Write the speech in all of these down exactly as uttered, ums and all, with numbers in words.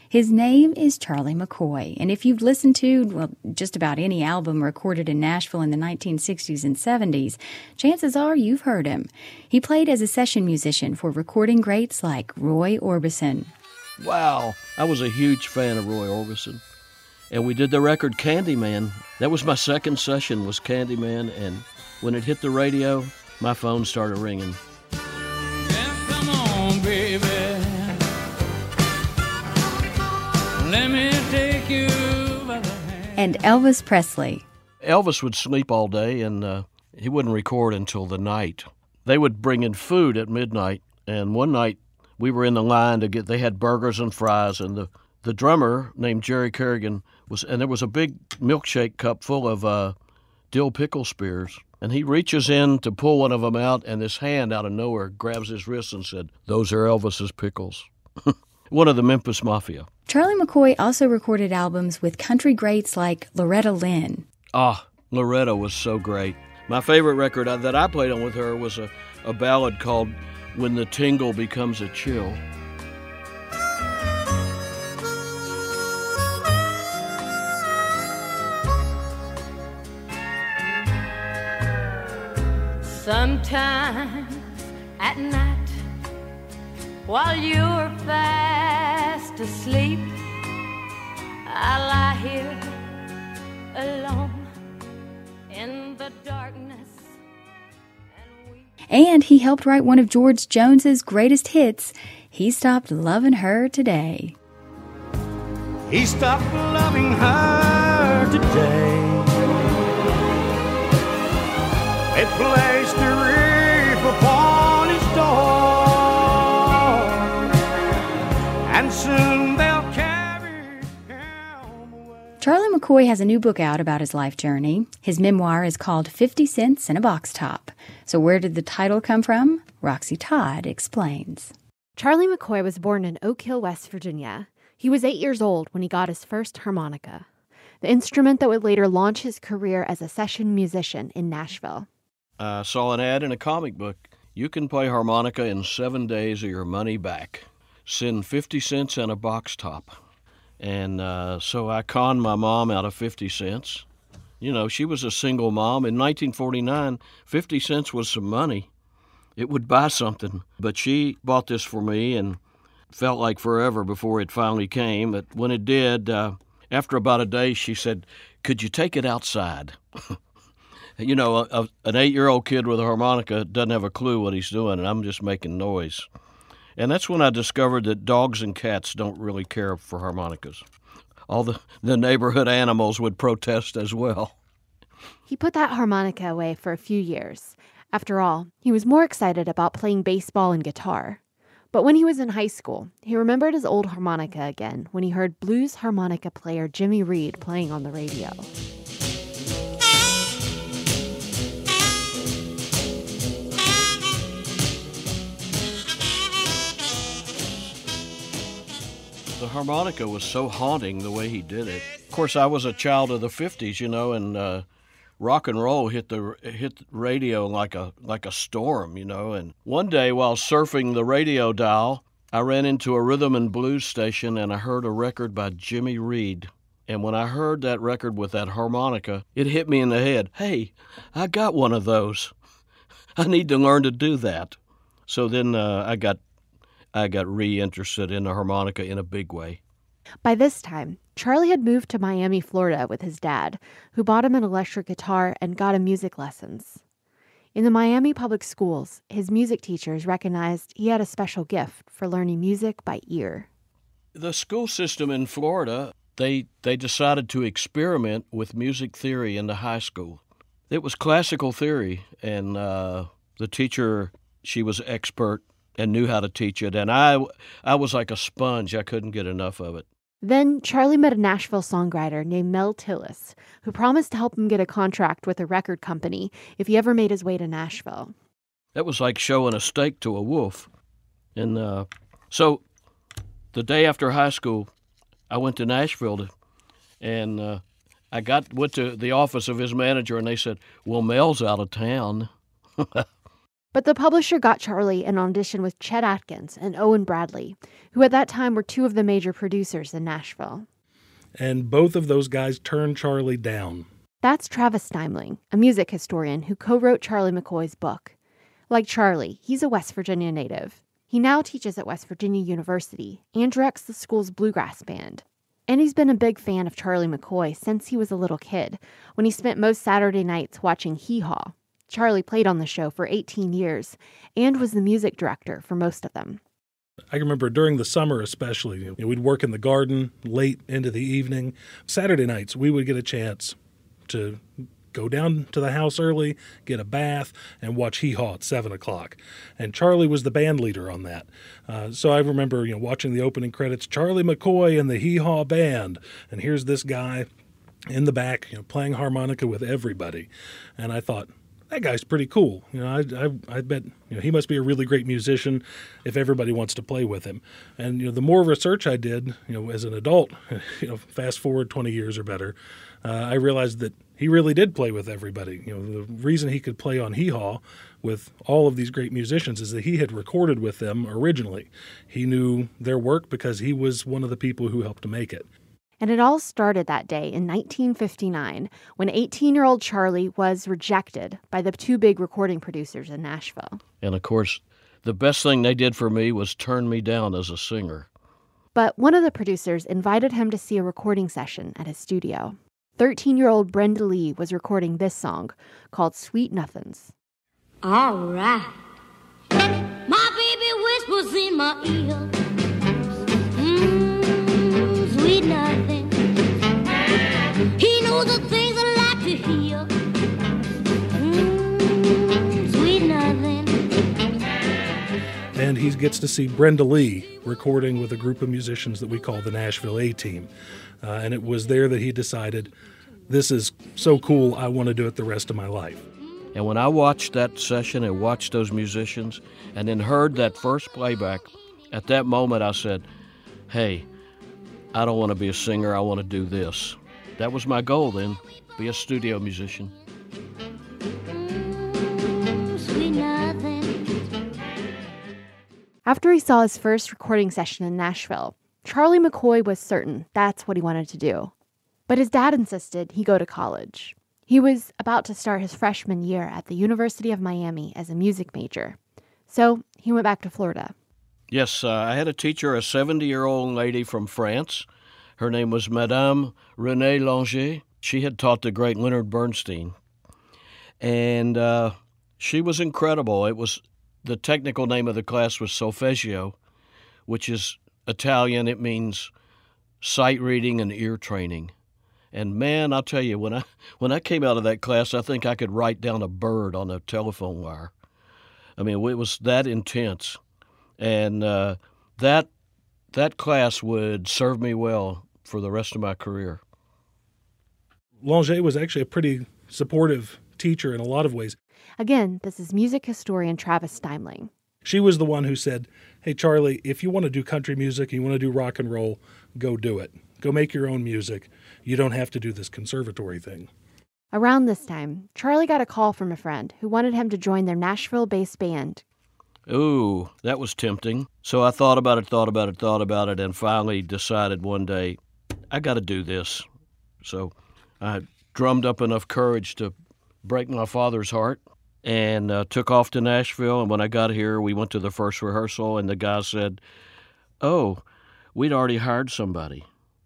His name is Charlie McCoy, and if you've listened to, well, just about any album recorded in Nashville in the nineteen sixties and seventies, chances are you've heard him. He played as a session musician for recording greats like Roy Orbison. Wow, I was a huge fan of Roy Orbison. And we did the record Candyman. That was my second session, was Candyman, and when it hit the radio, my phone started ringing. Yeah, come on, baby. Let me take you by the hand. And Elvis Presley. Elvis would sleep all day, and uh, he wouldn't record until the night. They would bring in food at midnight, and one night we were in the line to get, they had burgers and fries, and the, the drummer named Jerry Kerrigan was, and there was a big milkshake cup full of uh, dill pickle spears. And he reaches in to pull one of them out, and this hand out of nowhere grabs his wrist and said, "Those are Elvis's pickles." One of the Memphis Mafia. Charlie McCoy also recorded albums with country greats like Loretta Lynn. Ah, Loretta was so great. My favorite record that I played on with her was a, a ballad called When the Tingle Becomes a Chill. Sometimes at night, while you're fast asleep, I lie here alone in the darkness and weep. And he helped write one of George Jones's greatest hits, He Stopped Loving Her Today. He stopped loving her today. They placed a reef upon his door, and soon they'll carry him away. Charlie McCoy has a new book out about his life journey. His memoir is called fifty cents in a Box Top. So where did the title come from? Roxy Todd explains. Charlie McCoy was born in Oak Hill, West Virginia. He was eight years old when he got his first harmonica, the instrument that would later launch his career as a session musician in Nashville. I saw an ad in a comic book. You can play harmonica in seven days or your money back. Send fifty cents and a box top. And uh, so I conned my mom out of fifty cents. You know, she was a single mom. In nineteen forty-nine, fifty cents was some money. It would buy something. But she bought this for me and felt like forever before it finally came. But when it did, uh, after about a day, she said, "Could you take it outside?" You know, a, a, an eight-year-old kid with a harmonica doesn't have a clue what he's doing, and I'm just making noise. And that's when I discovered that dogs and cats don't really care for harmonicas. All the, the neighborhood animals would protest as well. He put that harmonica away for a few years. After all, he was more excited about playing baseball and guitar. But when he was in high school, he remembered his old harmonica again when he heard blues harmonica player Jimmy Reed playing on the radio. The harmonica was so haunting the way he did it. Of course, I was a child of the fifties, you know, and uh, rock and roll hit the hit the radio like a like a storm, you know. And one day, while surfing the radio dial, I ran into a rhythm and blues station, and I heard a record by Jimmy Reed. And when I heard that record with that harmonica, it hit me in the head. Hey, I got one of those. I need to learn to do that. So then uh, I got. I got re-interested in the harmonica in a big way. By this time, Charlie had moved to Miami, Florida with his dad, who bought him an electric guitar and got him music lessons. In the Miami public schools, his music teachers recognized he had a special gift for learning music by ear. The school system in Florida, they, they decided to experiment with music theory in the high school. It was classical theory, and uh, the teacher, she was expert and knew how to teach it. And I, I was like a sponge. I couldn't get enough of it. Then Charlie met a Nashville songwriter named Mel Tillis, who promised to help him get a contract with a record company if he ever made his way to Nashville. That was like showing a steak to a wolf. And uh, so the day after high school, I went to Nashville to, and uh, I got went to the office of his manager, and they said, "Well, Mel's out of town." But the publisher got Charlie an audition with Chet Atkins and Owen Bradley, who at that time were two of the major producers in Nashville. And both of those guys turned Charlie down. That's Travis Steimling, a music historian who co-wrote Charlie McCoy's book. Like Charlie, he's a West Virginia native. He now teaches at West Virginia University and directs the school's bluegrass band. And he's been a big fan of Charlie McCoy since he was a little kid, when he spent most Saturday nights watching Hee Haw. Charlie played on the show for eighteen years and was the music director for most of them. I remember during the summer especially, you know, we'd work in the garden late into the evening. Saturday nights, we would get a chance to go down to the house early, get a bath, and watch Hee Haw at seven o'clock. And Charlie was the band leader on that. Uh, so I remember, you know, watching the opening credits, Charlie McCoy and the Hee Haw Band. And here's this guy in the back, you know, playing harmonica with everybody. And I thought, that guy's pretty cool. You know, I, I, I bet you know he must be a really great musician if everybody wants to play with him. And you know, the more research I did, you know, as an adult, you know, fast forward twenty years or better, uh, I realized that he really did play with everybody. You know, the reason he could play on Hee Haw with all of these great musicians is that he had recorded with them originally. He knew their work because he was one of the people who helped to make it. And it all started that day in nineteen fifty-nine, when eighteen-year-old Charlie was rejected by the two big recording producers in Nashville. And of course, the best thing they did for me was turn me down as a singer. But one of the producers invited him to see a recording session at his studio. thirteen-year-old Brenda Lee was recording this song called Sweet Nothings. All right. My baby whispers in my ear. Mmm, sweet nothings. He knows the things I like to hear. Mmm, sweet nothings. And he gets to see Brenda Lee recording with a group of musicians that we call the Nashville A-Team. Uh, and it was there that he decided, this is so cool, I want to do it the rest of my life. And when I watched that session and watched those musicians and then heard that first playback, at that moment I said, hey, I don't want to be a singer, I want to do this. That was my goal then, be a studio musician. Sweet nothings. After he saw his first recording session in Nashville, Charlie McCoy was certain that's what he wanted to do. But his dad insisted he go to college. He was about to start his freshman year at the University of Miami as a music major. So he went back to Florida. Yes, uh, I had a teacher, a seventy-year-old lady from France. Her name was Madame Renée Langer. She had taught the great Leonard Bernstein. And uh, she was incredible. It was the technical name of the class was solfeggio, which is Italian. It means sight reading and ear training. And man, I'll tell you, when I when I came out of that class, I think I could write down a bird on a telephone wire. I mean, it was that intense. And uh, that that class would serve me well for the rest of my career. Langer was actually a pretty supportive teacher in a lot of ways. Again, this is music historian Travis Steimling. She was the one who said, hey, Charlie, if you want to do country music, you want to do rock and roll, go do it. Go make your own music. You don't have to do this conservatory thing. Around this time, Charlie got a call from a friend who wanted him to join their Nashville-based band. Ooh, that was tempting. So I thought about it, thought about it, thought about it, and finally decided one day, I got to do this. So I drummed up enough courage to break my father's heart and uh, took off to Nashville. And when I got here, we went to the first rehearsal, and the guy said, oh, we'd already hired somebody.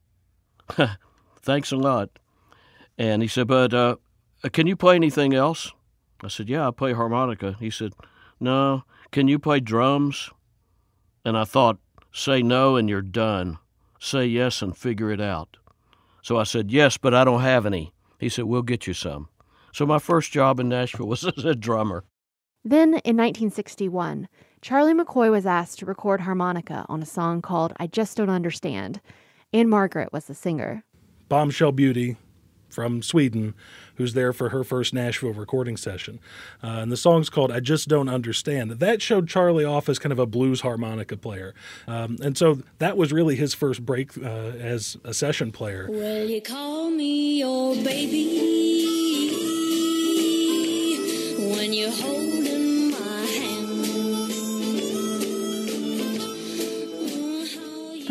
Thanks a lot. And he said, but uh, can you play anything else? I said, yeah, I play harmonica. He said, no, can you play drums? And I thought, say no and you're done. Say yes and figure it out. So I said, yes, but I don't have any. He said, we'll get you some. So my first job in Nashville was as a drummer. Then, in nineteen sixty-one, Charlie McCoy was asked to record harmonica on a song called I Just Don't Understand. Anne Margaret was the singer. Bombshell Beauty from Sweden, who's there for her first Nashville recording session. Uh, and the song's called I Just Don't Understand. That showed Charlie off as kind of a blues harmonica player. Um, and so that was really his first break uh, as a session player. Well, you call me your baby when you're holding my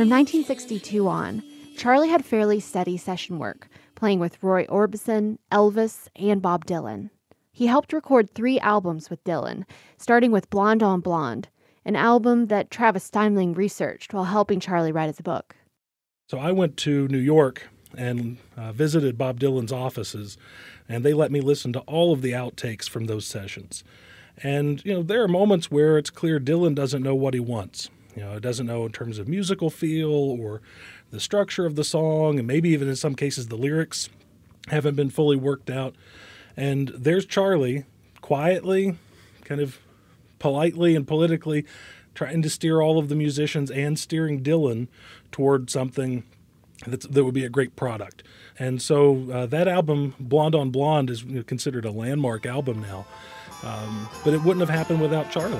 From nineteen sixty-two on, Charlie had fairly steady session work, playing with Roy Orbison, Elvis, and Bob Dylan. He helped record three albums with Dylan, starting with Blonde on Blonde, an album that Travis Steinling researched while helping Charlie write his book. So I went to New York and uh, visited Bob Dylan's offices, and they let me listen to all of the outtakes from those sessions. And, you know, there are moments where it's clear Dylan doesn't know what he wants. You know, doesn't know in terms of musical feel or the structure of the song, and maybe even in some cases the lyrics haven't been fully worked out. And there's Charlie quietly, kind of politely and politically trying to steer all of the musicians and steering Dylan toward something that's, that would be a great product. And so uh, that album, Blonde on Blonde, is you know, considered a landmark album now. Um, but it wouldn't have happened without Charlie.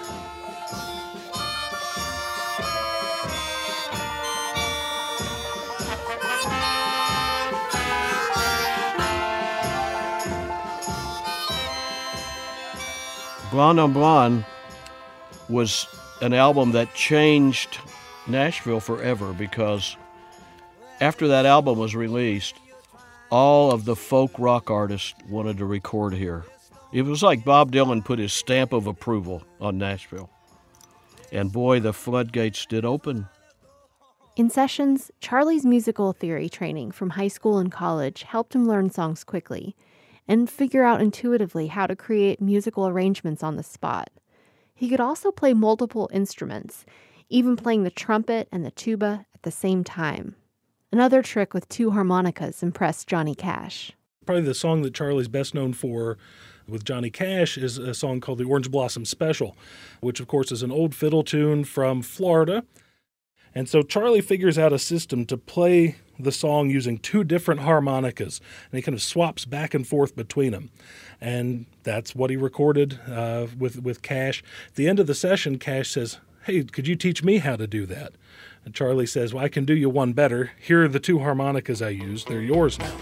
Blonde on Blonde was an album that changed Nashville forever, because after that album was released, all of the folk rock artists wanted to record here. It was like Bob Dylan put his stamp of approval on Nashville. And boy, the floodgates did open. In sessions, Charlie's musical theory training from high school and college helped him learn songs quickly and figure out intuitively how to create musical arrangements on the spot. He could also play multiple instruments, even playing the trumpet and the tuba at the same time. Another trick with two harmonicas impressed Johnny Cash. Probably the song that Charlie's best known for with Johnny Cash is a song called the Orange Blossom Special, which of course is an old fiddle tune from Florida. And so Charlie figures out a system to play the song using two different harmonicas, and he kind of swaps back and forth between them. And that's what he recorded uh, with, with Cash. At the end of the session, Cash says, "Hey, could you teach me how to do that?" And Charlie says, "Well, I can do you one better. Here are the two harmonicas I used. They're yours now."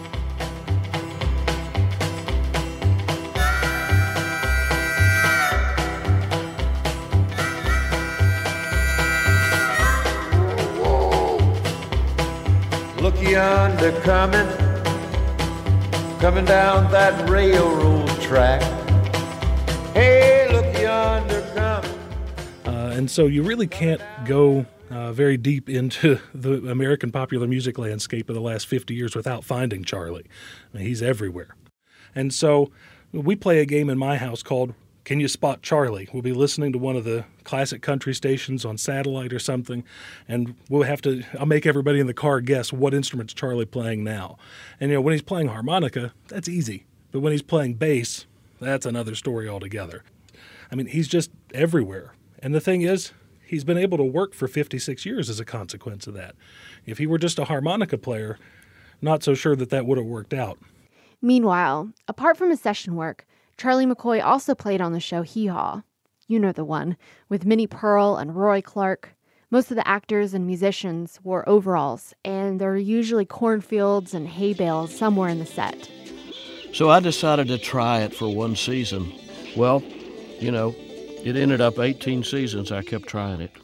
Look yonder coming, coming down that railroad track. Hey, look yonder coming. Uh, and so you really can't go uh, very deep into the American popular music landscape of the last fifty years without finding Charlie. I mean, he's everywhere. And so we play a game in my house called Can You Spot Charlie? We'll be listening to one of the classic country stations on satellite or something, and we'll have to, I'll make everybody in the car guess what instrument's Charlie playing now. And, you know, when he's playing harmonica, that's easy. But when he's playing bass, that's another story altogether. I mean, he's just everywhere. And the thing is, he's been able to work for fifty-six years as a consequence of that. If he were just a harmonica player, not so sure that that would have worked out. Meanwhile, apart from his session work, Charlie McCoy also played on the show Hee Haw. You know the one, with Minnie Pearl and Roy Clark. Most of the actors and musicians wore overalls, and there were usually cornfields and hay bales somewhere in the set. So I decided to try it for one season. Well, you know, it ended up eighteen seasons. I kept trying it.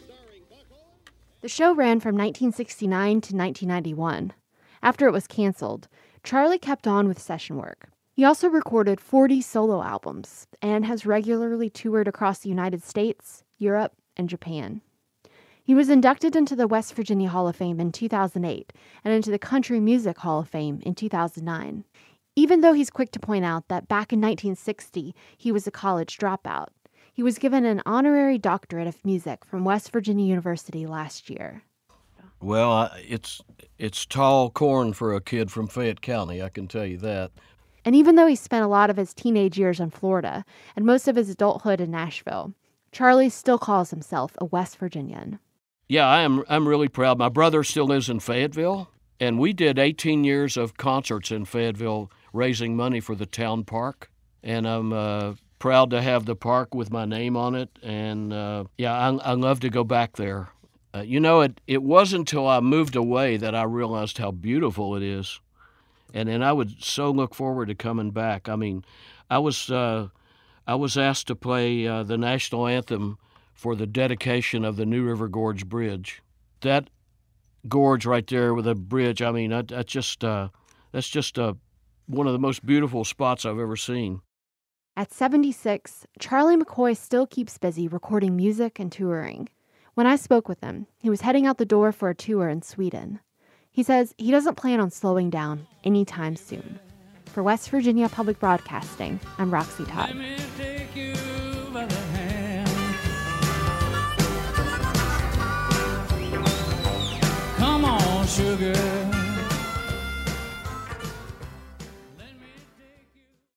The show ran from nineteen sixty-nine to nineteen ninety-one. After it was canceled, Charlie kept on with session work. He also recorded forty solo albums and has regularly toured across the United States, Europe, and Japan. He was inducted into the West Virginia Hall of Fame in two thousand eight and into the Country Music Hall of Fame in two thousand nine. Even though he's quick to point out that back in nineteen sixty, he was a college dropout, he was given an honorary doctorate of music from West Virginia University last year. Well, I, it's it's tall corn for a kid from Fayette County, I can tell you that. And even though he spent a lot of his teenage years in Florida and most of his adulthood in Nashville, Charlie still calls himself a West Virginian. Yeah, I am I'm really proud. My brother still lives in Fayetteville, and we did eighteen years of concerts in Fayetteville raising money for the town park. And I'm uh, proud to have the park with my name on it. And, uh, yeah, I, I love to go back there. Uh, you know, it, it wasn't until I moved away that I realized how beautiful it is. And then I would so look forward to coming back. I mean, I was uh, I was asked to play uh, the national anthem for the dedication of the New River Gorge Bridge. that gorge right there with a bridge, I mean, that, that just uh, that's just uh, one of the most beautiful spots I've ever seen. At seventy-six, Charlie McCoy still keeps busy recording music and touring. When I spoke with him, he was heading out the door for a tour in Sweden. He says he doesn't plan on slowing down anytime soon. For West Virginia Public Broadcasting, I'm Roxy Todd. Let me take you by the hand. Come on, sugar.